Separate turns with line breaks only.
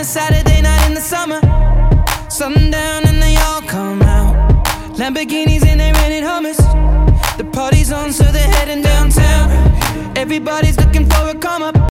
Saturday night in the summer. Sundown and they all come out. Lamborghinis and they're renting Hummers. The party's on, so they're heading downtown. Everybody's looking for a come up.